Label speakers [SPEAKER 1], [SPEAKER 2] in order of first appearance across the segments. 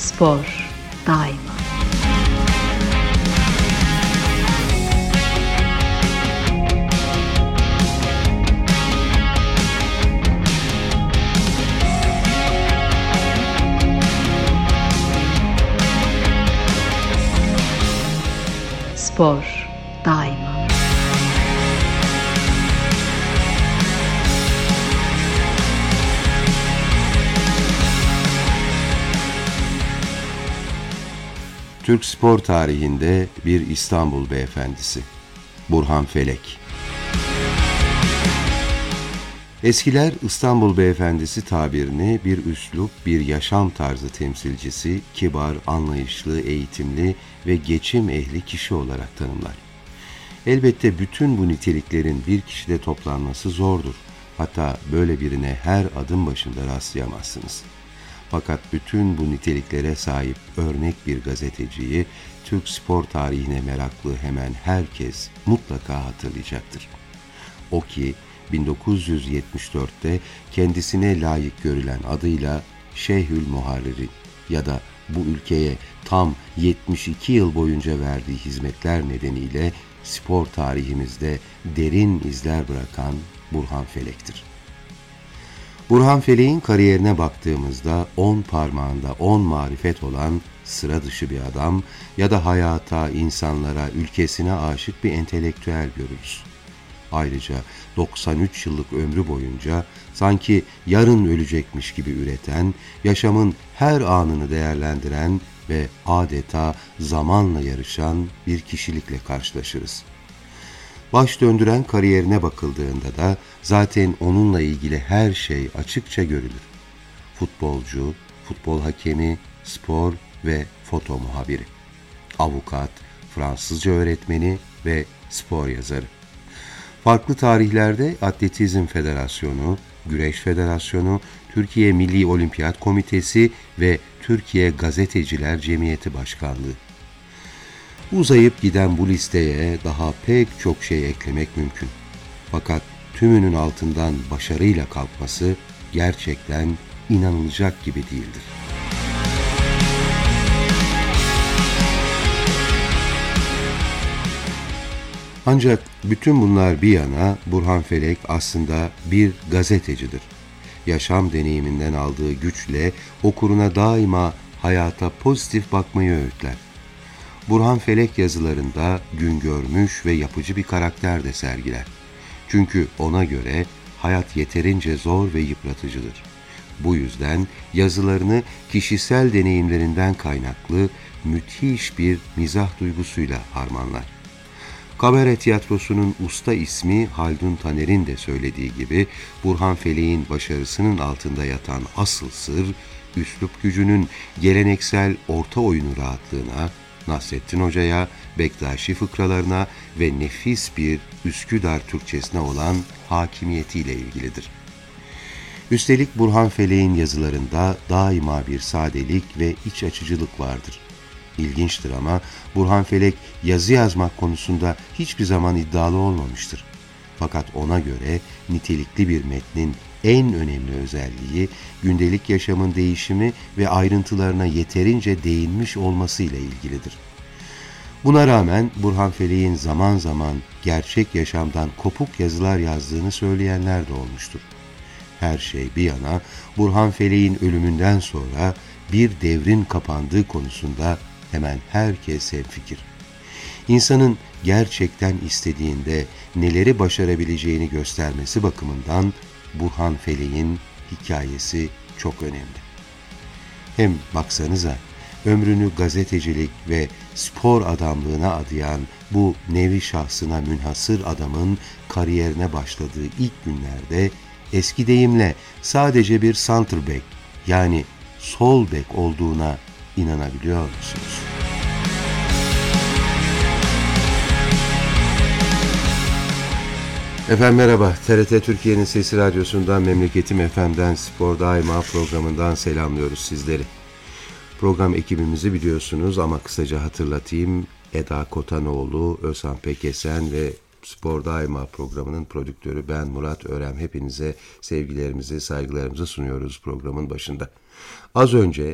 [SPEAKER 1] Spor daima. Spor daima.
[SPEAKER 2] Türk spor tarihinde bir İstanbul beyefendisi, Burhan Felek. Eskiler İstanbul beyefendisi tabirini bir üslup, bir yaşam tarzı temsilcisi, kibar, anlayışlı, eğitimli ve geçim ehli kişi olarak tanımlar. Elbette bütün bu niteliklerin bir kişide toplanması zordur. Hatta böyle birine her adım başında rastlayamazsınız. Fakat bütün bu niteliklere sahip örnek bir gazeteciyi Türk spor tarihine meraklı hemen herkes mutlaka hatırlayacaktır. O ki 1974'te kendisine layık görülen adıyla Şeyhül Muharriri ya da bu ülkeye tam 72 yıl boyunca verdiği hizmetler nedeniyle spor tarihimizde derin izler bırakan Burhan Felek'tir. Burhan Felek'in kariyerine baktığımızda 10 parmağında 10 marifet olan sıra dışı bir adam ya da hayata, insanlara, ülkesine aşık bir entelektüel görürüz. Ayrıca 93 yıllık ömrü boyunca sanki yarın ölecekmiş gibi üreten, yaşamın her anını değerlendiren ve adeta zamanla yarışan bir kişilikle karşılaşırız. Baş döndüren kariyerine bakıldığında da zaten onunla ilgili her şey açıkça görülür. Futbolcu, futbol hakemi, spor ve foto muhabiri, avukat, Fransızca öğretmeni ve spor yazarı. Farklı tarihlerde Atletizm Federasyonu, Güreş Federasyonu, Türkiye Milli Olimpiyat Komitesi ve Türkiye Gazeteciler Cemiyeti Başkanlığı. Uzayıp giden bu listeye daha pek çok şey eklemek mümkün. Fakat tümünün altından başarıyla kalkması gerçekten inanılacak gibi değildir. Ancak bütün bunlar bir yana Burhan Felek aslında bir gazetecidir. Yaşam deneyiminden aldığı güçle okuruna daima hayata pozitif bakmayı öğütler. Burhan Felek yazılarında gün görmüş ve yapıcı bir karakter de sergiler. Çünkü ona göre hayat yeterince zor ve yıpratıcıdır. Bu yüzden yazılarını kişisel deneyimlerinden kaynaklı müthiş bir mizah duygusuyla harmanlar. Kabare tiyatrosunun usta ismi Haldun Taner'in de söylediği gibi Burhan Felek'in başarısının altında yatan asıl sır, üslup gücünün geleneksel orta oyunu rahatlığına, Nasrettin Hoca'ya, Bektaşi fıkralarına ve nefis bir Üsküdar Türkçesine olan hakimiyetiyle ilgilidir. Üstelik Burhan Felek'in yazılarında daima bir sadelik ve iç açıcılık vardır. İlginçtir ama Burhan Felek yazı yazmak konusunda hiçbir zaman iddialı olmamıştır. Fakat ona göre nitelikli bir metnin en önemli özelliği gündelik yaşamın değişimi ve ayrıntılarına yeterince değinmiş olması ile ilgilidir. Buna rağmen Burhan Felek'in zaman zaman gerçek yaşamdan kopuk yazılar yazdığını söyleyenler de olmuştur. Her şey bir yana Burhan Felek'in ölümünden sonra bir devrin kapandığı konusunda hemen herkes hemfikir. İnsanın gerçekten istediğinde neleri başarabileceğini göstermesi bakımından Burhan Felek'in hikayesi çok önemli. Hem baksanıza, ömrünü gazetecilik ve spor adamlığına adayan bu nevi şahsına münhasır adamın kariyerine başladığı ilk günlerde eski deyimle sadece bir center back yani sol bek olduğuna inanabiliyor musunuz? Efendim merhaba, TRT Türkiye'nin Sesi Radyosu'ndan, Memleketim FM'den, Spor Daima programından selamlıyoruz sizleri. Program ekibimizi biliyorsunuz ama kısaca hatırlatayım. Eda Kotanoğlu, Özhan Pekesen ve Spor Daima programının prodüktörü ben Murat Örem. Hepinize sevgilerimizi, saygılarımızı sunuyoruz programın başında. Az önce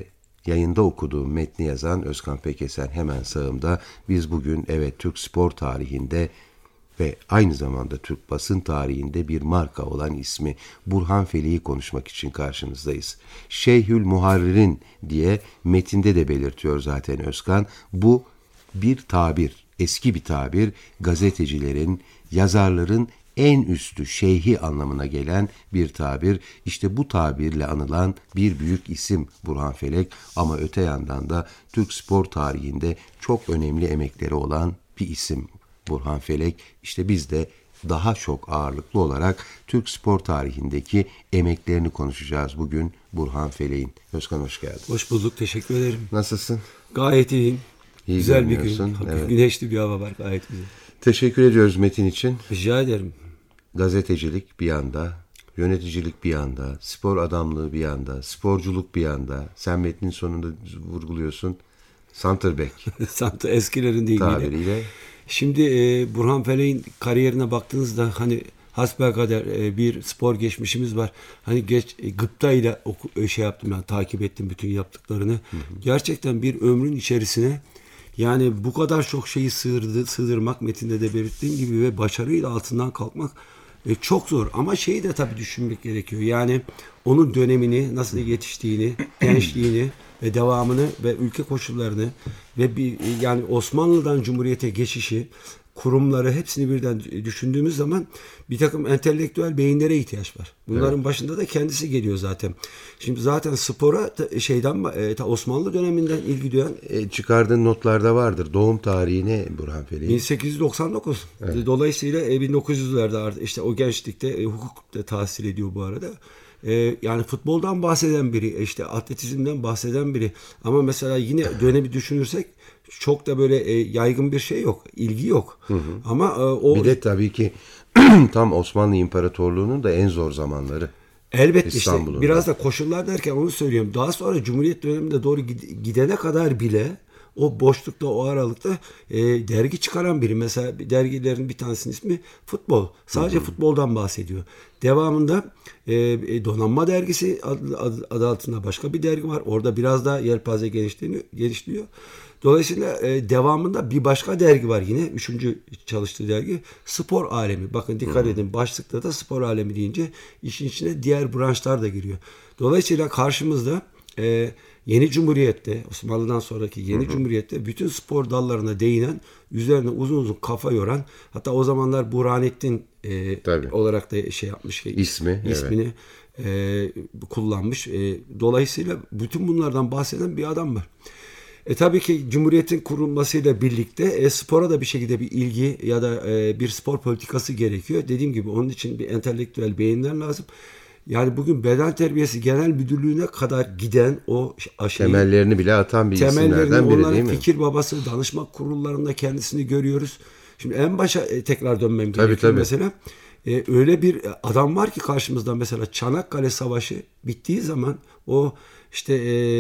[SPEAKER 2] yayında okuduğum metni yazan Özkan Pekesen hemen sağımda. Biz bugün evet Türk spor tarihinde ve aynı zamanda Türk basın tarihinde bir marka olan ismi Burhan Felek'i konuşmak için karşınızdayız. Şeyhül Muharrir'in diye metinde de belirtiyor zaten Özkan. Bu bir tabir, eski bir tabir, gazetecilerin, yazarların en üstü şeyhi anlamına gelen bir tabir. İşte bu tabirle anılan bir büyük isim Burhan Felek ama öte yandan da Türk spor tarihinde çok önemli emekleri olan bir isim Burhan Felek. İşte biz de daha çok ağırlıklı olarak Türk spor tarihindeki emeklerini konuşacağız bugün Burhan Felek'in. Özkan hoş geldin.
[SPEAKER 3] Hoş bulduk, teşekkür ederim.
[SPEAKER 2] Nasılsın?
[SPEAKER 3] Gayet iyiyim.
[SPEAKER 2] İyi
[SPEAKER 3] güzel bir gün.
[SPEAKER 2] Evet.
[SPEAKER 3] Güneşli bir hava var, gayet güzel.
[SPEAKER 2] Teşekkür ediyoruz metin için.
[SPEAKER 3] Rica ederim.
[SPEAKER 2] Gazetecilik bir yanda, yöneticilik bir yanda, spor adamlığı bir yanda, sporculuk bir yanda. Sen metnin sonunda vurguluyorsun. Centerback
[SPEAKER 3] Santa eskilerin deyimiyle.
[SPEAKER 2] tabiriyle.
[SPEAKER 3] Şimdi Burhan Felek'in kariyerine baktığınızda hani hasbelkader bir spor geçmişimiz var. Hani gıpta ile şey yaptım, ben takip ettim bütün yaptıklarını. Gerçekten bir ömrün içerisine yani bu kadar çok şeyi sığdırmak, metinde de belirttiğim gibi, ve başarıyla altından kalkmak çok zor. Ama şeyi de tabii düşünmek gerekiyor. Yani onun dönemini, nasıl yetiştiğini, gençliğini ve devamını ve ülke koşullarını ve yani Osmanlı'dan Cumhuriyet'e geçişi, kurumları, hepsini birden düşündüğümüz zaman bir takım entelektüel beyinlere ihtiyaç var. Bunların başında da kendisi geliyor zaten. Şimdi zaten spora Osmanlı döneminden ilgi duyan
[SPEAKER 2] Çıkardığın notlarda vardır. Doğum tarihi ne Burhan Felek'in?
[SPEAKER 3] 1899. Evet. Dolayısıyla 1900'lerde işte o gençlikte hukuk da tahsil ediyor bu arada. Yani futboldan bahseden biri, işte atletizmden bahseden biri. Ama mesela yine dönemi düşünürsek çok da böyle yaygın bir şey yok, ilgi yok. Ama o
[SPEAKER 2] bir de tabii ki tam Osmanlı İmparatorluğu'nun da en zor zamanları.
[SPEAKER 3] Elbette işte biraz da koşullar derken onu söylüyorum. Daha sonra Cumhuriyet döneminde doğru gidene kadar bile o boşlukta, o aralıkta dergi çıkaran biri. Mesela dergilerin bir tanesinin ismi Futbol. Sadece futboldan bahsediyor. Devamında Donanma Dergisi adı altında başka bir dergi var. Orada biraz daha yelpaze genişliyor. Dolayısıyla devamında bir başka dergi var yine. Üçüncü çalıştığı dergi Spor Alemi. Bakın dikkat edin, başlıkta da Spor Alemi deyince işin içine diğer branşlar da giriyor. Dolayısıyla karşımızda yeni Cumhuriyet'te, Osmanlı'dan sonraki yeni Cumhuriyet'te bütün spor dallarına değinen, üzerine uzun uzun kafa yoran, hatta o zamanlar Burhanettin olarak da şey yapmış, ismini kullanmış. Dolayısıyla bütün bunlardan bahseden bir adam var. Tabii ki Cumhuriyet'in kurulmasıyla birlikte spora da bir şekilde bir ilgi ya da bir spor politikası gerekiyor. Dediğim gibi onun için bir entelektüel beyinler lazım. Yani bugün beden terbiyesi genel müdürlüğüne kadar giden o
[SPEAKER 2] temellerini bile atan bir isimlerden biri değil mi?
[SPEAKER 3] Fikir babası, danışma kurullarında kendisini görüyoruz. Şimdi en başa tekrar dönmem gerekiyor.
[SPEAKER 2] Tabii.
[SPEAKER 3] Mesela. Öyle bir adam var ki karşımızda, mesela Çanakkale Savaşı bittiği zaman o işte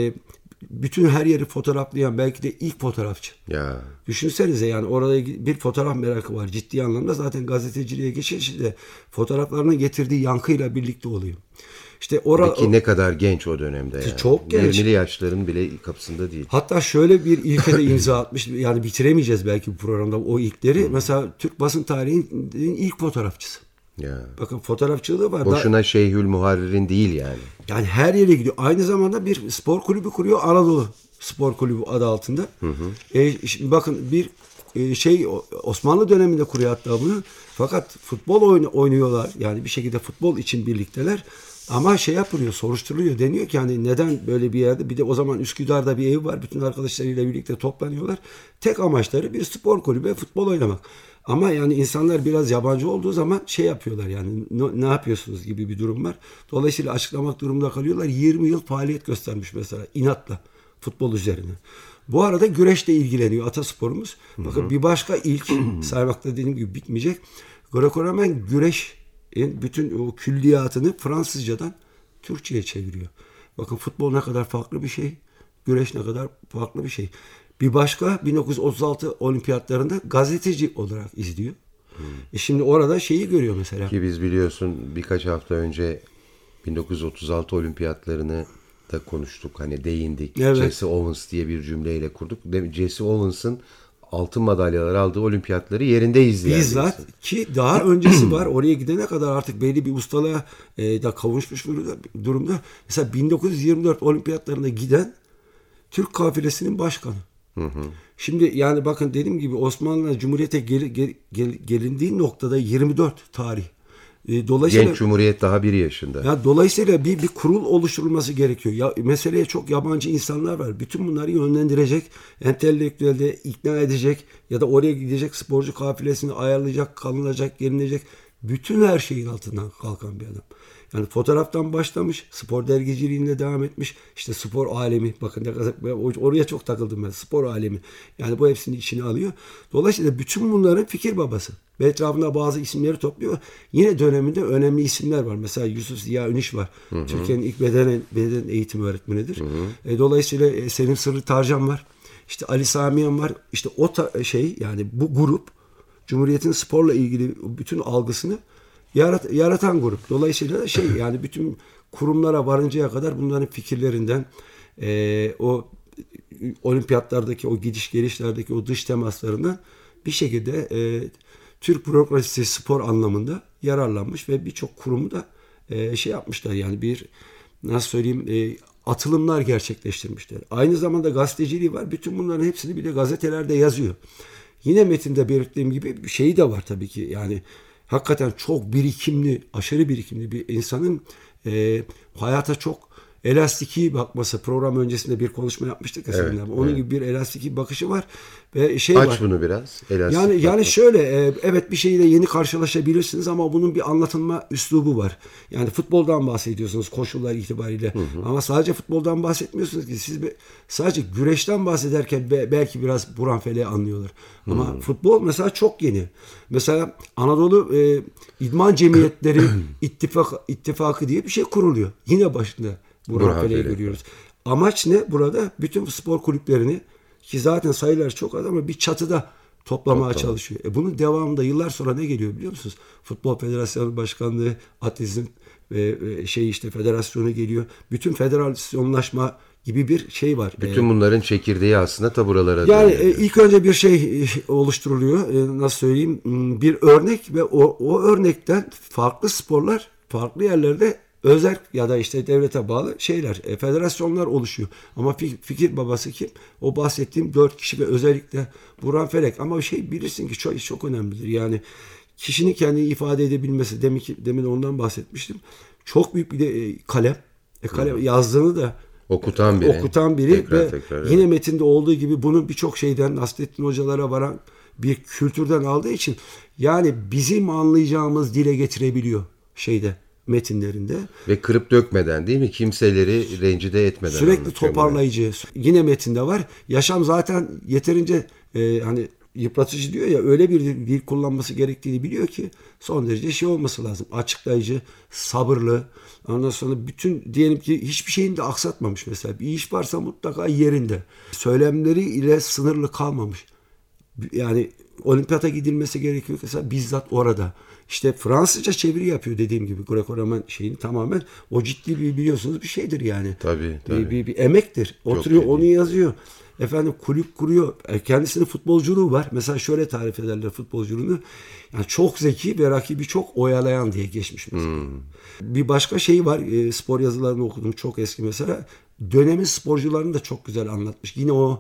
[SPEAKER 3] bütün her yeri fotoğraflayan belki de ilk fotoğrafçı.
[SPEAKER 2] Ya.
[SPEAKER 3] Düşünsenize, yani orada bir fotoğraf merakı var ciddi anlamda. Zaten gazeteciliğe geçişi de fotoğraflarının getirdiği yankıyla birlikte oluyor. İşte
[SPEAKER 2] peki ne kadar genç o dönemde yani.
[SPEAKER 3] Çok genç.
[SPEAKER 2] 20'li yaşların bile kapısında değil.
[SPEAKER 3] Hatta şöyle bir ilke de imza atmış. Yani bitiremeyeceğiz belki bu programda o ilkleri. Mesela Türk basın tarihinin ilk fotoğrafçısı.
[SPEAKER 2] Ya.
[SPEAKER 3] Bakın fotoğrafçılığı var.
[SPEAKER 2] Boşuna Şeyhül Muharrir'in değil yani.
[SPEAKER 3] Yani her yere gidiyor. Aynı zamanda bir spor kulübü kuruyor. Anadolu Spor Kulübü adı altında. Şimdi bakın bir Osmanlı döneminde kuruyor hatta bunu. Fakat futbol oynuyorlar. Yani bir şekilde futbol için birlikteler. Ama yapılıyor, soruşturuluyor. Deniyor ki hani neden böyle bir yerde, bir de o zaman Üsküdar'da bir ev var. Bütün arkadaşlarıyla birlikte toplanıyorlar. Tek amaçları bir spor kulübü, futbol oynamak. Ama yani insanlar biraz yabancı olduğu zaman yapıyorlar, yani ne yapıyorsunuz gibi bir durum var. Dolayısıyla açıklamak durumunda kalıyorlar. 20 yıl faaliyet göstermiş mesela inatla futbol üzerine. Bu arada güreşle ilgileniyor atasporumuz. Bakın bir başka ilk saymakta dediğim gibi bitmeyecek. Greco-Romen güreş bütün o külliyatını Fransızcadan Türkçe'ye çeviriyor. Bakın futbol ne kadar farklı bir şey, güreş ne kadar farklı bir şey. Bir başka 1936 olimpiyatlarında gazeteci olarak izliyor. Şimdi orada görüyor mesela.
[SPEAKER 2] Ki biz biliyorsun birkaç hafta önce 1936 olimpiyatlarını da konuştuk. Hani değindik.
[SPEAKER 3] Evet.
[SPEAKER 2] Jesse Owens diye bir cümleyle kurduk. Jesse Owens'ın altın madalyalar aldığı olimpiyatları yerinde izleyen.
[SPEAKER 3] Bizzat ki daha öncesi var. Oraya gidene kadar artık belli bir ustalığa da kavuşmuş bir durumda. Mesela 1924 olimpiyatlarına giden Türk kafilesinin başkanı. Şimdi yani bakın dediğim gibi Osmanlı Cumhuriyet'e gelindiği noktada 24 tarih. Dolayısıyla,
[SPEAKER 2] Genç Cumhuriyet daha 1 yaşında.
[SPEAKER 3] Ya dolayısıyla bir kurul oluşturulması gerekiyor. Ya meseleye çok yabancı insanlar var. Bütün bunları yönlendirecek, entelektüelde ikna edecek ya da oraya gidecek sporcu kafilesini ayarlayacak, kalınacak, gelinecek. Bütün her şeyin altından kalkan bir adam. Yani fotoğraftan başlamış, spor dergiciliğinde devam etmiş. İşte spor alemi, bakın ne kadar oraya çok takıldım ben. Spor alemi. Yani bu hepsini içine alıyor. Dolayısıyla bütün bunların fikir babası. Ve etrafında bazı isimleri topluyor. Yine döneminde önemli isimler var. Mesela Yusuf Ziya Üniş var. Türkiye'nin ilk beden eğitimi öğretmenidir. Dolayısıyla Selim Sırrı Tarcan var. İşte Ali Samiyen var. İşte o yani bu grup Cumhuriyet'in sporla ilgili bütün algısını yaratan grup. Dolayısıyla da yani bütün kurumlara varıncaya kadar bunların fikirlerinden o olimpiyatlardaki o gidiş gelişlerdeki o dış temaslarından bir şekilde Türk bürokrasisi spor anlamında yararlanmış ve birçok kurumu da yapmışlar. Yani bir nasıl söyleyeyim atılımlar gerçekleştirmişler. Aynı zamanda gazeteciliği var. Bütün bunların hepsini bir de gazetelerde yazıyor. Yine metinde belirttiğim gibi bir şeyi de var tabii ki. Yani hakikaten çok birikimli, aşırı birikimli bir insanın hayata çok elastiki bakması. Program öncesinde bir konuşma yapmıştık ya seninle. Onun gibi bir elastiki bakışı var ve var.
[SPEAKER 2] Aç bunu biraz.
[SPEAKER 3] Yani şöyle evet bir şeyle yeni karşılaşabilirsiniz ama bunun bir anlatılma üslubu var. Yani futboldan bahsediyorsunuz koşullar itibariyle. Ama sadece futboldan bahsetmiyorsunuz ki siz sadece güreşten bahsederken belki biraz Burhan Felek'i anlıyorlar. Ama futbol mesela çok yeni. Mesela Anadolu İdman Cemiyetleri İttifakı diye bir şey kuruluyor. Yine başında Burhan Felek'i görüyoruz. Amaç ne? Burada bütün spor kulüplerini ki zaten sayıları çok az ama bir çatıda toplamaya çalışıyor. Bunun devamında yıllar sonra ne geliyor biliyor musunuz? Futbol Federasyonu Başkanlığı, Atletizm federasyonu geliyor. Bütün federasyonlaşma gibi bir şey var.
[SPEAKER 2] Bütün bunların çekirdeği aslında taburalara
[SPEAKER 3] yani ilk önce bir şey oluşturuluyor. Nasıl söyleyeyim? Bir örnek ve o örnekten farklı sporlar farklı yerlerde özel ya da işte devlete bağlı federasyonlar oluşuyor. Ama fikir babası kim? O bahsettiğim 4 kişi ve özellikle Burhan Felek. Ama bilirsin ki çok önemlidir. Yani kişinin kendini ifade edebilmesi. Demin ondan bahsetmiştim. Çok büyük bir de kalem. Kalem yazdığını da okutan biri tekrar, yine metinde olduğu gibi bunu birçok şeyden Nasrettin hocalara varan bir kültürden aldığı için yani bizim anlayacağımız dile getirebiliyor metinlerinde.
[SPEAKER 2] Ve kırıp dökmeden değil mi? Kimseleri rencide etmeden.
[SPEAKER 3] Sürekli toparlayıcı. Yine metinde var. Yaşam zaten yeterince hani yıpratıcı diyor ya öyle bir dil kullanması gerektiğini biliyor ki son derece olması lazım. Açıklayıcı, sabırlı. Ondan sonra diyelim ki hiçbir şeyini de aksatmamış mesela. Bir iş varsa mutlaka yerinde. Söylemleri ile sınırlı kalmamış. Yani olimpiyata gidilmesi gerekiyor mesela bizzat orada. İşte Fransızca çeviri yapıyor dediğim gibi Greco-Roman tamamen. O ciddi biliyorsunuz bir şeydir yani.
[SPEAKER 2] Tabii.
[SPEAKER 3] Bir emektir. Oturuyor onu yazıyor. Kulüp kuruyor. Kendisinin futbolculuğu var. Mesela şöyle tarif ederler futbolculuğunu. Yani çok zeki ve rakibi çok oyalayan diye geçmiş mesela. Bir başka var. Spor yazılarını okudum. Çok eski mesela. Dönemin sporcularını da çok güzel anlatmış. Yine o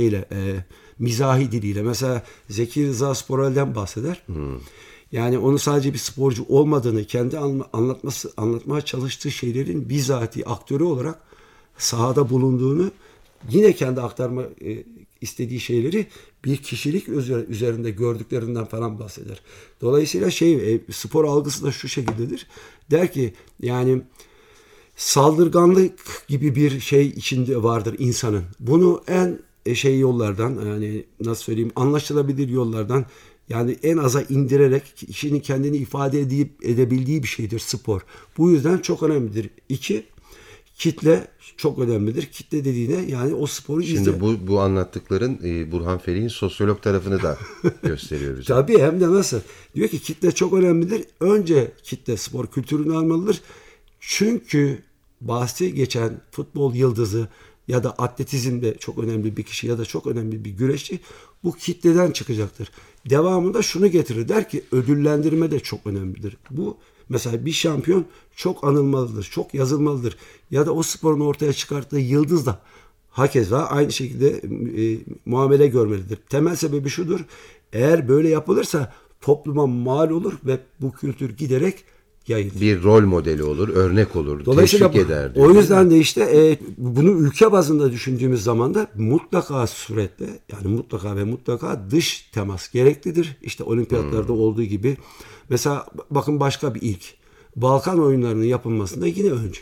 [SPEAKER 3] mizahi diliyle. Mesela Zeki Rıza Sporel'den bahseder. Yani onu sadece bir sporcu olmadığını, kendi anlatmaya çalıştığı şeylerin bizatihi aktörü olarak sahada bulunduğunu, yine kendi aktarma istediği şeyleri bir kişilik üzerinde gördüklerinden falan bahseder. Dolayısıyla spor algısı da şu şekildedir. Der ki yani saldırganlık gibi bir içinde vardır insanın. Bunu en yollardan yani nasıl söyleyeyim anlaşılabilir yollardan yani en aza indirerek kişinin kendini ifade edebildiği bir şeydir spor. Bu yüzden çok önemlidir. 2, kitle çok önemlidir. Kitle dediğine yani o sporu
[SPEAKER 2] Şimdi bu anlattıkların Burhan Felek'in sosyolog tarafını da gösteriyor bize.
[SPEAKER 3] Tabii hem de nasıl? Diyor ki kitle çok önemlidir. Önce kitle spor kültürünü almalıdır. Çünkü bahsi geçen futbol yıldızı ya da atletizmde çok önemli bir kişi ya da çok önemli bir güreşçi bu kitleden çıkacaktır. Devamında şunu getirir, der ki ödüllendirme de çok önemlidir. Bu mesela bir şampiyon çok anılmalıdır, çok yazılmalıdır. Ya da o sporun ortaya çıkarttığı yıldız da hakeza aynı şekilde muamele görmelidir. Temel sebebi şudur, eğer böyle yapılırsa topluma mal olur ve bu kültür giderek yayılır.
[SPEAKER 2] Bir rol modeli olur, örnek olur,
[SPEAKER 3] Dolayısıyla
[SPEAKER 2] teşvik eder.
[SPEAKER 3] O yüzden de işte bunu ülke bazında düşündüğümüz zaman da mutlaka suretle, yani mutlaka ve mutlaka dış temas gereklidir. İşte olimpiyatlarda olduğu gibi. Mesela bakın başka bir ilk. Balkan oyunlarının yapılmasında yine öncü.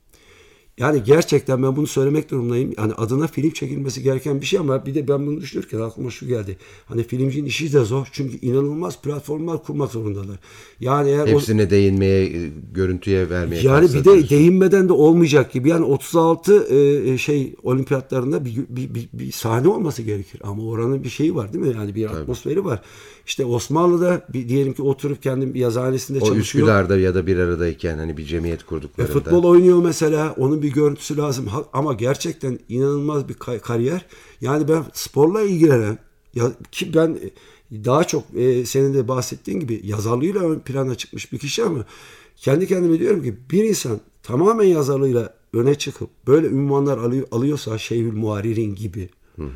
[SPEAKER 3] Yani gerçekten ben bunu söylemek durumundayım. Yani adına film çekilmesi gereken bir şey ama bir de ben bunu düşünürken aklıma şu geldi. Hani filmcinin işi de zor. Çünkü inanılmaz platformlar kurmak zorundalar. Yani eğer
[SPEAKER 2] hepsine değinmeye, görüntüye vermeye
[SPEAKER 3] yani bir de değinmeden de olmayacak gibi. Yani 36 olimpiyatlarında bir sahne olması gerekir. Ama oranın bir şeyi var değil mi? Yani bir atmosferi var. İşte Osmanlı'da diyelim ki oturup kendim bir yazıhanesinde çalışıyor. O
[SPEAKER 2] Üsküdar'da ya da bir aradayken hani bir cemiyet kurduklarında.
[SPEAKER 3] Futbol oynuyor mesela. Onun bir görüntüsü lazım. Ama gerçekten inanılmaz bir kariyer. Yani ben sporla ilgilenen ki ben daha çok senin de bahsettiğin gibi yazarlığıyla ön plana çıkmış bir kişi ama kendi kendime diyorum ki bir insan tamamen yazarlığıyla öne çıkıp böyle ünvanlar alıyorsa Şeyhül Muharririn gibi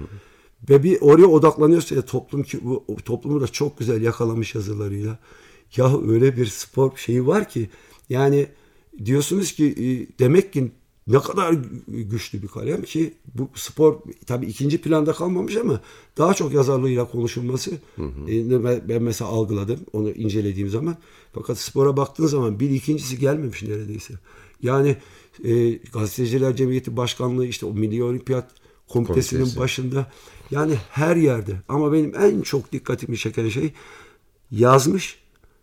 [SPEAKER 3] ve bir oraya odaklanıyorsa toplumu da çok güzel yakalamış yazılarıyla, ya öyle bir spor şeyi var ki yani diyorsunuz ki demek ki ne kadar güçlü bir kalem ki bu spor tabii ikinci planda kalmamış ama daha çok yazarlığıyla konuşulması ben mesela algıladım onu incelediğim zaman. Fakat spora baktığın zaman bir ikincisi gelmemiş neredeyse. Yani Gazeteciler Cemiyeti Başkanlığı işte o Milli Olimpiyat Komitesi'nin başında yani her yerde ama benim en çok dikkatimi çeken şey yazmış,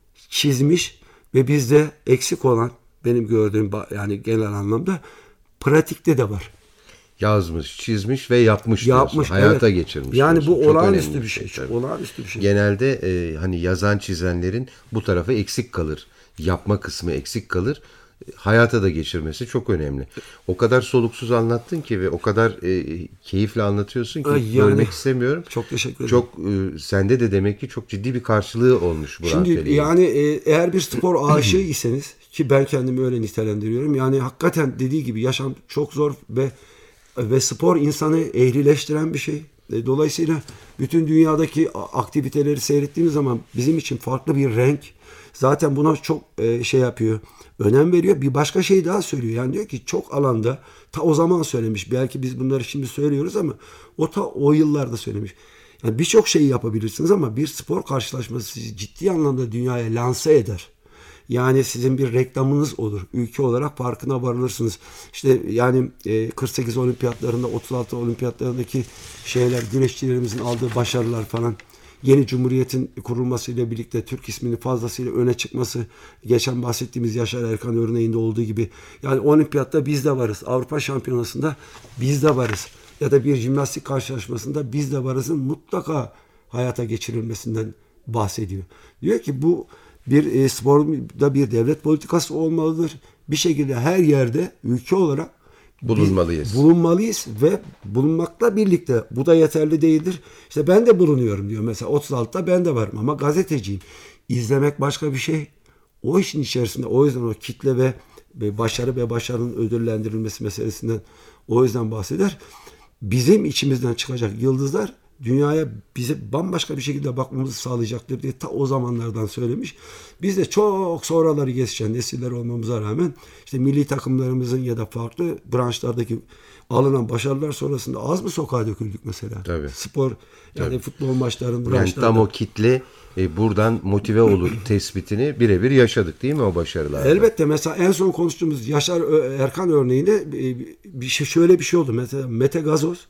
[SPEAKER 3] çizmiş ve bizde eksik olan benim gördüğüm yani genel anlamda pratikte de var.
[SPEAKER 2] Yazmış, çizmiş ve yapmış hayata geçirmiş.
[SPEAKER 3] Yani
[SPEAKER 2] diyorsun.
[SPEAKER 3] Bu olağanüstü bir şey. Çok olağanüstü bir şey.
[SPEAKER 2] Genelde hani yazan çizenlerin bu tarafı eksik kalır. Yapma kısmı eksik kalır. Hayata da geçirmesi çok önemli. O kadar soluksuz anlattın ki ve o kadar keyifle anlatıyorsun ki bölmek istemiyorum.
[SPEAKER 3] Çok teşekkür ederim.
[SPEAKER 2] Çok sende de demek ki çok ciddi bir karşılığı olmuş Burhan Felek'in.
[SPEAKER 3] Şimdi yani eğer bir spor aşığı iseniz ki ben kendimi öyle nitelendiriyorum. Yani hakikaten dediği gibi yaşam çok zor ve spor insanı ehlileştiren bir şey. Dolayısıyla bütün dünyadaki aktiviteleri seyrettiğimiz zaman bizim için farklı bir renk. Zaten buna çok şey yapıyor, önem veriyor. Bir başka şey daha söylüyor. Yani diyor ki çok alanda ta o zaman söylemiş. Belki biz bunları şimdi söylüyoruz ama o yıllarda söylemiş. Yani birçok şeyi yapabilirsiniz ama bir spor karşılaşması sizi ciddi anlamda dünyaya lanse eder. Yani sizin bir reklamınız olur. Ülke olarak farkına varılırsınız. İşte yani 48 olimpiyatlarında 36 olimpiyatlarındaki güreşçilerimizin aldığı başarılar falan. Yeni Cumhuriyet'in kurulmasıyla birlikte Türk isminin fazlasıyla öne çıkması, geçen bahsettiğimiz Yaşar Erkan örneğinde olduğu gibi. Yani olimpiyatta biz de varız. Avrupa Şampiyonası'nda biz de varız. Ya da bir jimnastik karşılaşmasında biz de varızın mutlaka hayata geçirilmesinden bahsediyor. Diyor ki bu bir sporda bir devlet politikası olmalıdır. Bir şekilde her yerde ülke olarak bulunmalıyız ve bulunmakla birlikte bu da yeterli değildir. İşte ben de bulunuyorum diyor. Mesela 36'da ben de varım ama gazeteciyim. İzlemek başka bir şey. O işin içerisinde o yüzden o kitle ve başarı ve başarının ödüllendirilmesi meselesinden o yüzden bahseder. Bizim içimizden çıkacak yıldızlar dünyaya bize bambaşka bir şekilde bakmamızı sağlayacaktır diye ta o zamanlardan söylemiş. Biz de çok sonraları geçen nesiller olmamıza rağmen işte milli takımlarımızın ya da farklı branşlardaki alınan başarılar sonrasında az mı sokağa döküldük mesela?
[SPEAKER 2] Tabii.
[SPEAKER 3] Spor yani futbol maçlarının
[SPEAKER 2] yani
[SPEAKER 3] branşlarında.
[SPEAKER 2] tam o kitle buradan motive olur tespitini birebir yaşadık değil mi o başarılarda?
[SPEAKER 3] Elbette mesela en son konuştuğumuz Yaşar Erkan örneğinde şöyle bir şey oldu. Mesela Mete Gazoz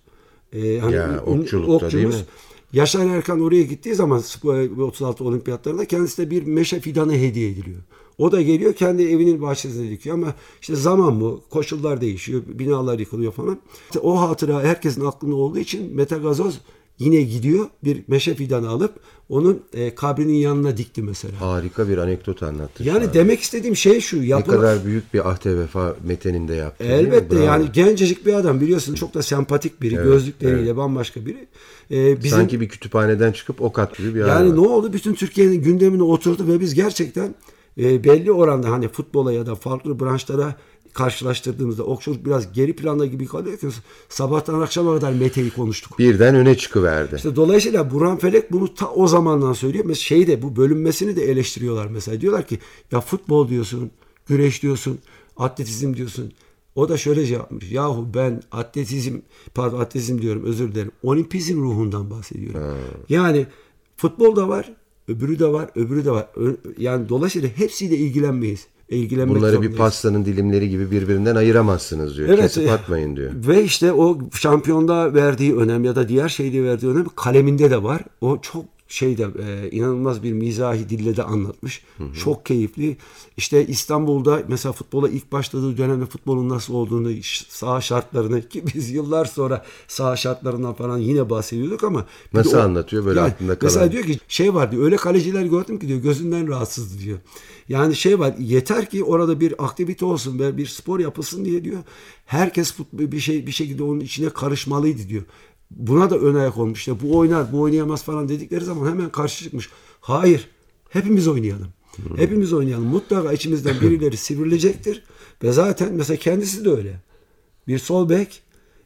[SPEAKER 2] okçulukta değil mi?
[SPEAKER 3] Yaşar Erkan oraya gittiği zaman 36 olimpiyatlarında kendisine bir meşe fidanı hediye ediliyor. O da geliyor kendi evinin bahçesine dikiyor ama işte zaman bu, koşullar değişiyor, binalar yıkılıyor falan. İşte o hatıra herkesin aklında olduğu için Mete Gazoz yine gidiyor bir meşe fidanı alıp onun kabrinin yanına dikti mesela.
[SPEAKER 2] Harika bir anekdot anlattı.
[SPEAKER 3] Yani demek istediğim şey şu.
[SPEAKER 2] Ne kadar büyük bir ahde vefa Mete'nin de yaptığı.
[SPEAKER 3] Elbette yani gencecik bir adam biliyorsun, çok da sempatik biri, gözlükleriyle bambaşka biri.
[SPEAKER 2] Sanki bir kütüphaneden çıkıp ok at gibi bir adam.
[SPEAKER 3] Yani ne oldu? Bütün Türkiye'nin gündemine oturdu ve biz gerçekten belli oranda hani futbola ya da farklı branşlara karşılaştırdığımızda okçuluk biraz geri planda gibi kalıyor ki sabahtan akşama kadar Mete'yi konuştuk.
[SPEAKER 2] Birden öne çıkıverdi.
[SPEAKER 3] İşte dolayısıyla Burhan Felek bunu ta o zamandan söylüyor. Mesela bu bölünmesini de eleştiriyorlar mesela. Diyorlar ki ya futbol diyorsun, güreş diyorsun, atletizm diyorsun. O da şöyle cevapmış. Yahu ben atletizm diyorum, özür dilerim. Olimpizm ruhundan bahsediyorum. Yani futbol da var, öbürü de var, öbürü de var. Yani dolayısıyla hepsiyle ilgilenmeyiz.
[SPEAKER 2] Bunları bir pastanın dilimleri gibi birbirinden ayıramazsınız diyor. Evet, kesip atmayın diyor.
[SPEAKER 3] Ve işte o şampiyonda verdiği önem ya da diğer şeyde verdiği önem kaleminde de var. O çok inanılmaz bir mizahi dille de anlatmış. Çok keyifli. İşte İstanbul'da mesela futbola ilk başladığı dönemde futbolun nasıl olduğunu, saha şartlarını, ki biz yıllar sonra saha şartlarından falan yine bahsediyorduk ama
[SPEAKER 2] nasıl anlatıyor böyle aklında kalan.
[SPEAKER 3] Mesela diyor ki var diyor, öyle kaleciler gördüm ki diyor gözünden rahatsızdı diyor. Yani var, yeter ki orada bir aktivite olsun ve bir spor yapılsın diye diyor. Herkes bir şekilde onun içine karışmalıydı diyor. Buna da ön ayak olmuş. İşte bu oynar, bu oynayamaz falan dedikleri zaman hemen karşı çıkmış. Hayır, hepimiz oynayalım. Hepimiz oynayalım. Mutlaka içimizden birileri sivrilecektir. Ve zaten mesela kendisi de öyle. Bir sol bek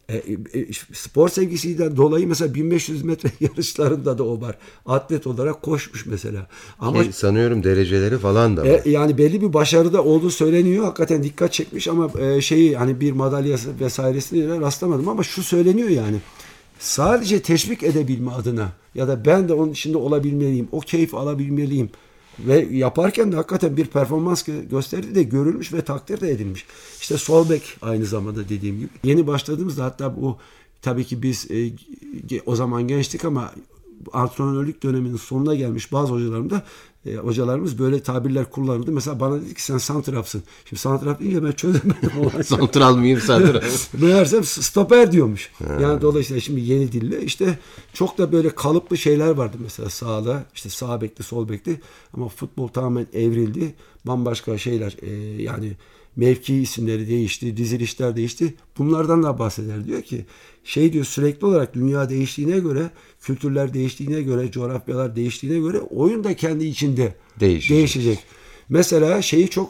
[SPEAKER 3] spor sevgisinden dolayı mesela 1500 metre yarışlarında da o var. Atlet olarak koşmuş mesela. Ama
[SPEAKER 2] sanıyorum dereceleri falan da var.
[SPEAKER 3] Yani belli bir başarıda olduğu söyleniyor. Hakikaten dikkat çekmiş ama hani bir madalyası vesairesine rastlamadım ama şu söyleniyor yani. Sadece teşvik edebilme adına ya da ben de onun içinde olabilmeliyim, o keyif alabilmeliyim ve yaparken de hakikaten bir performans gösterdi de görülmüş ve takdir de edilmiş. İşte sol bek aynı zamanda dediğim gibi. Yeni başladığımızda hatta bu tabii ki biz o zaman gençtik ama antrenörlük döneminin sonuna gelmiş bazı hocalarımız böyle tabirler kullanırdı. Mesela bana dedi ki sen santrafsın. Şimdi santraf deyince ben çözemedim.
[SPEAKER 2] Santral mıyım santraf?
[SPEAKER 3] Meğersem stoper diyormuş. Yani dolayısıyla şimdi yeni dille işte çok da böyle kalıplı şeyler vardı mesela sağda. İşte sağ bekli, sol bekli ama futbol tamamen evrildi. Bambaşka şeyler yani mevki isimleri değişti, dizilişler değişti. Bunlardan da bahseder. Diyor ki diyor sürekli olarak dünya değiştiğine göre, kültürler değiştiğine göre, coğrafyalar değiştiğine göre oyun da kendi içinde değişecek. Mesela çok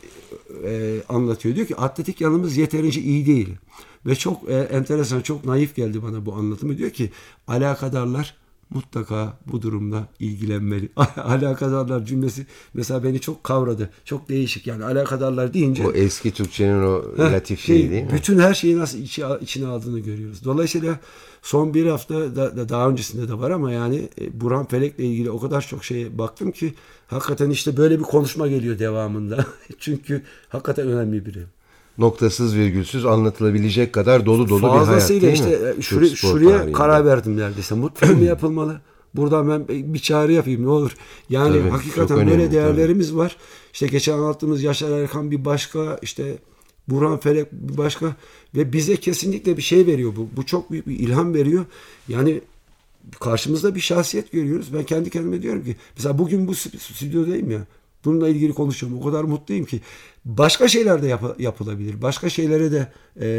[SPEAKER 3] anlatıyor. Diyor ki atletik yanımız yeterince iyi değil. Ve çok enteresan, çok naif geldi bana bu anlatımı. Diyor ki alakadarlar mutlaka bu durumda ilgilenmeli. Alakadarlar cümlesi mesela beni çok kavradı. Çok değişik yani alakadarlar deyince.
[SPEAKER 2] O eski Türkçenin o latif şeyi değil mi?
[SPEAKER 3] Bütün her şeyi nasıl içine aldığını görüyoruz. Dolayısıyla son bir hafta daha öncesinde de var ama yani Burhan Felek'le ilgili o kadar çok şeye baktım ki hakikaten işte böyle bir konuşma geliyor devamında. Çünkü hakikaten önemli biri.
[SPEAKER 2] Noktasız virgülsüz anlatılabilecek kadar dolu bir hayat
[SPEAKER 3] fazlasıyla
[SPEAKER 2] değil
[SPEAKER 3] işte
[SPEAKER 2] mi?
[SPEAKER 3] Şuraya karar verdim neredeyse. Mutlu mu yapılmalı? Buradan ben bir çağrı yapayım ne olur. Yani tabii, hakikaten böyle önemli, değerlerimiz var. İşte geçen anlattığımız Yaşar Erkan bir başka, işte Burhan Felek bir başka ve bize kesinlikle bir şey veriyor bu. Bu çok büyük bir ilham veriyor. Yani karşımızda bir şahsiyet görüyoruz. Ben kendi kendime diyorum ki mesela bugün bu stüdyodayım ya. Bununla ilgili konuşuyorum. O kadar mutluyum ki. Başka şeyler de yapılabilir. Başka şeylere de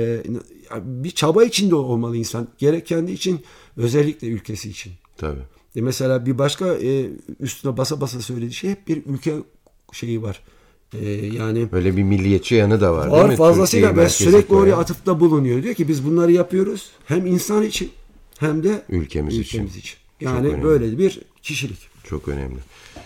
[SPEAKER 3] bir çaba içinde olmalı insan. Gerek kendi için, özellikle ülkesi için.
[SPEAKER 2] Tabii.
[SPEAKER 3] Mesela bir başka üstüne basa basa söylediği şey hep bir ülke şeyi var. Yani
[SPEAKER 2] böyle bir milliyetçi yanı da var.
[SPEAKER 3] Var fazlasıyla ve sürekli oraya atıfta bulunuyor. Diyor ki biz bunları yapıyoruz. Hem insan için hem de ülkemiz için. Yani böyle bir kişilik.
[SPEAKER 2] Çok önemli.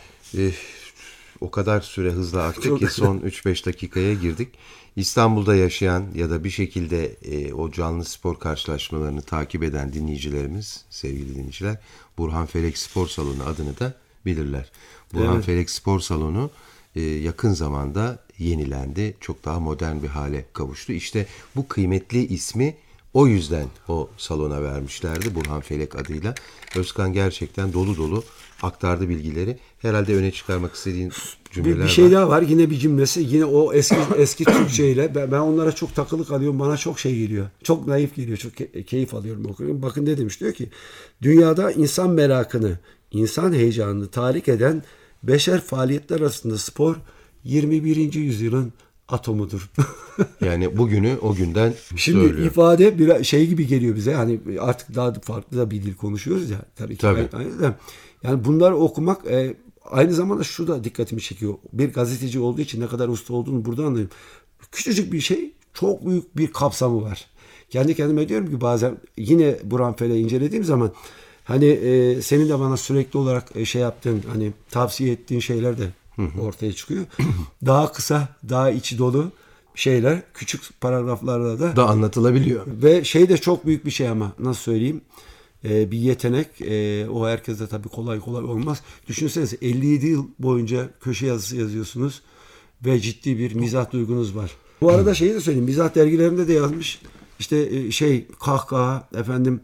[SPEAKER 2] O kadar süre hızla aktı ki son 3-5 dakikaya girdik. İstanbul'da yaşayan ya da bir şekilde o canlı spor karşılaşmalarını takip eden dinleyicilerimiz, sevgili dinleyiciler, Burhan Felek Spor Salonu adını da bilirler. Burhan Felek Spor Salonu yakın zamanda yenilendi. Çok daha modern bir hale kavuştu. İşte bu kıymetli ismi O yüzden o salona vermişlerdi Burhan Felek adıyla. Özkan gerçekten dolu dolu aktardı bilgileri. Herhalde öne çıkarmak istediğin cümleler var.
[SPEAKER 3] Bir şey daha var. Yine bir cümlesi. Yine o eski Türkçeyle. Ben onlara çok takılı kalıyorum. Bana çok şey geliyor. Çok naif geliyor. Çok keyif alıyorum okuyorum. Bakın ne demiş. Diyor ki dünyada insan merakını, insan heyecanını tahrik eden beşer faaliyetler arasında spor 21. yüzyılın atomudur.
[SPEAKER 2] Yani bugünü o günden
[SPEAKER 3] Şimdi
[SPEAKER 2] söylüyor.
[SPEAKER 3] ifade bir şey gibi geliyor bize. Hani artık daha farklı da bir dil konuşuyoruz ya. Tabii ki.
[SPEAKER 2] Tabii.
[SPEAKER 3] Yani bunları okumak aynı zamanda şu da dikkatimi çekiyor. Bir gazeteci olduğu için ne kadar usta olduğunu burada anlıyorum. Küçücük bir şey, çok büyük bir kapsamı var. Kendi kendime diyorum ki bazen yine Burhan Felek'i incelediğim zaman hani senin de bana sürekli olarak şey yaptığın, hani tavsiye ettiğin şeyler de ortaya çıkıyor. Daha kısa, daha içi dolu şeyler, küçük paragraflarda da
[SPEAKER 2] anlatılabiliyor.
[SPEAKER 3] ve şey de çok büyük bir şey, ama nasıl söyleyeyim, bir yetenek. O herkese tabii kolay olmaz. Düşünsenize 57 yıl boyunca köşe yazısı yazıyorsunuz ve ciddi bir mizah duygunuz var. Bu arada şeyi de söyleyeyim, mizah dergilerinde de yazmış. İşte kahkaha efendim,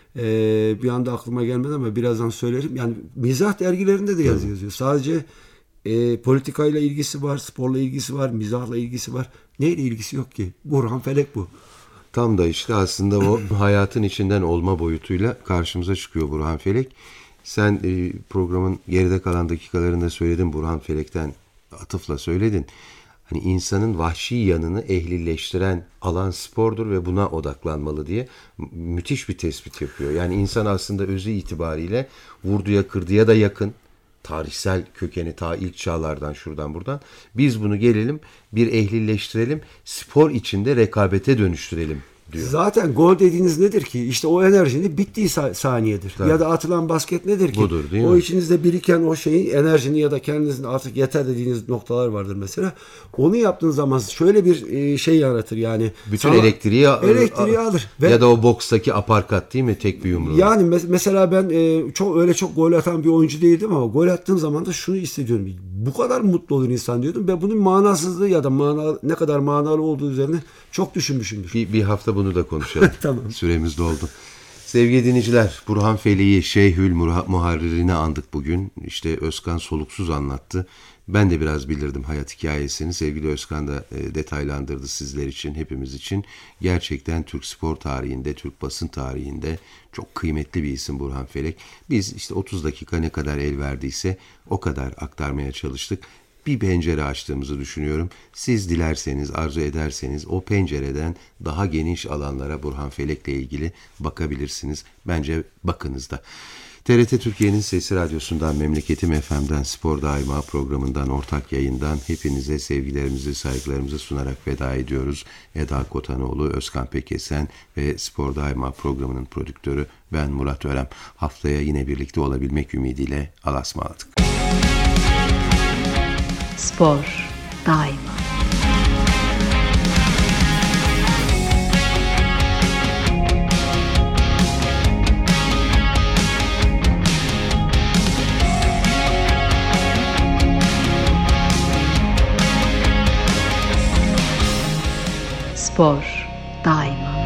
[SPEAKER 3] bir anda aklıma gelmedi ama birazdan söylerim. Yani mizah dergilerinde de yazı yazıyor. Sadece politikayla ilgisi var, sporla ilgisi var, mizahla ilgisi var. Neyle ilgisi yok ki? Burhan Felek bu.
[SPEAKER 2] Tam da işte aslında o hayatın içinden olma boyutuyla karşımıza çıkıyor Burhan Felek. Sen programın geride kalan dakikalarında söyledin, Burhan Felek'ten atıfla söyledin. Hani insanın vahşi yanını ehlileştiren alan spordur ve buna odaklanmalı diye müthiş bir tespit yapıyor. Yani insan aslında özü itibariyle vurduya kırdıya da yakın. Tarihsel kökeni ta ilk çağlardan şuradan buradan. Biz bunu gelelim bir ehlileştirelim, spor içinde rekabete dönüştürelim diyor.
[SPEAKER 3] Zaten gol dediğiniz nedir ki? İşte o enerjinin bittiği saniyedir.
[SPEAKER 2] Tabii.
[SPEAKER 3] Ya da atılan basket nedir ki?
[SPEAKER 2] Budur, değil
[SPEAKER 3] o
[SPEAKER 2] mi?
[SPEAKER 3] içinizde biriken o şeyin enerjini ya da kendinizin artık yeter dediğiniz noktalar vardır mesela. Onu yaptığınız zaman şöyle bir şey yaratır yani.
[SPEAKER 2] Bütün elektriği
[SPEAKER 3] alır.
[SPEAKER 2] Ya da o bokstaki aparkat değil mi? Tek bir yumruğu.
[SPEAKER 3] Yani mesela ben çok gol atan bir oyuncu değildim ama gol attığım zaman da şunu hissediyorum. Bu kadar mutlu olur insan diyordum. Ve bunun manasızlığı ya da ne kadar manalı olduğu üzerine çok düşünmüşümdür.
[SPEAKER 2] Bir hafta bunu da konuşalım.
[SPEAKER 3] Tamam.
[SPEAKER 2] Süremiz doldu. Sevgili dinleyiciler, Burhan Felek'i Şeyhül Muharrir'ini andık bugün. İşte Özkan soluksuz anlattı. Ben de biraz bilirdim hayat hikayesini. Sevgili Özkan da detaylandırdı sizler için, hepimiz için. Gerçekten Türk spor tarihinde, Türk basın tarihinde çok kıymetli bir isim Burhan Felek. Biz işte 30 dakika ne kadar el verdiyse o kadar aktarmaya çalıştık. Bir pencere açtığımızı düşünüyorum. Siz dilerseniz, arzu ederseniz o pencereden daha geniş alanlara Burhan Felek'le ilgili bakabilirsiniz. Bence bakınız da. TRT Türkiye'nin Sesi Radyosu'ndan, Memleketim FM'den, Spor Daima programından, ortak yayından hepinize sevgilerimizi, saygılarımızı sunarak veda ediyoruz. Eda Kotanoğlu, Özkan Pekesen ve Spor Daima programının prodüktörü ben Murat Örem. Haftaya yine birlikte olabilmek ümidiyle Allah'a ısmarladık.
[SPEAKER 1] Spor daima. Spor daima.